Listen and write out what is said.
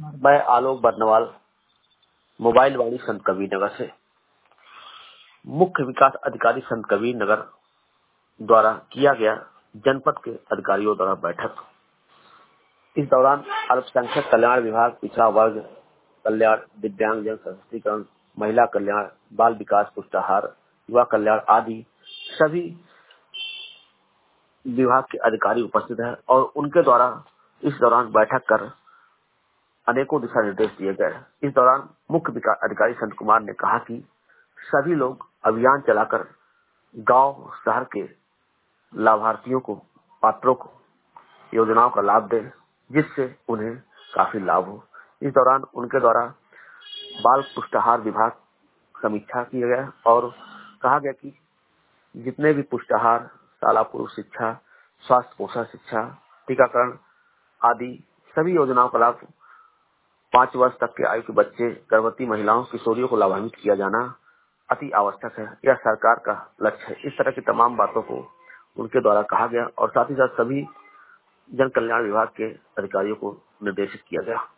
मैं आलोक बरनवाल, मोबाइल वाणी संत कबीर नगर से। मुख्य विकास अधिकारी संत कबीर नगर द्वारा किया गया जनपद के अधिकारियों द्वारा बैठक। इस दौरान अल्पसंख्यक कल्याण विभाग, पिछड़ा वर्ग कल्याण, दिव्यांगजन सशक्तिकरण, महिला कल्याण, बाल विकास, पुष्टाहार, युवा कल्याण आदि सभी विभाग के अधिकारी उपस्थित हैं और उनके द्वारा इस दौरान बैठक कर अनेकों दिशा निर्देश दिए गए। इस दौरान मुख्य विकास अधिकारी संत कुमार ने कहा कि सभी लोग अभियान चलाकर गांव शहर के लाभार्थियों को, पात्रों को योजनाओं का लाभ दें, जिससे उन्हें काफी लाभ हो। इस दौरान उनके द्वारा बाल पुष्टाहार विभाग समीक्षा किया गया और कहा गया कि जितने भी पुष्टाहार, शाला पूर्व शिक्षा, स्वास्थ्य पोषण शिक्षा, टीकाकरण आदि सभी योजनाओं का लाभ 5 वर्ष तक के आयु के बच्चे, गर्भवती महिलाओं, किशोरियों को लाभान्वित किया जाना अति आवश्यक है। यह सरकार का लक्ष्य है। इस तरह की तमाम बातों को उनके द्वारा कहा गया और साथ ही साथ सभी जन कल्याण विभाग के अधिकारियों को निर्देशित किया गया।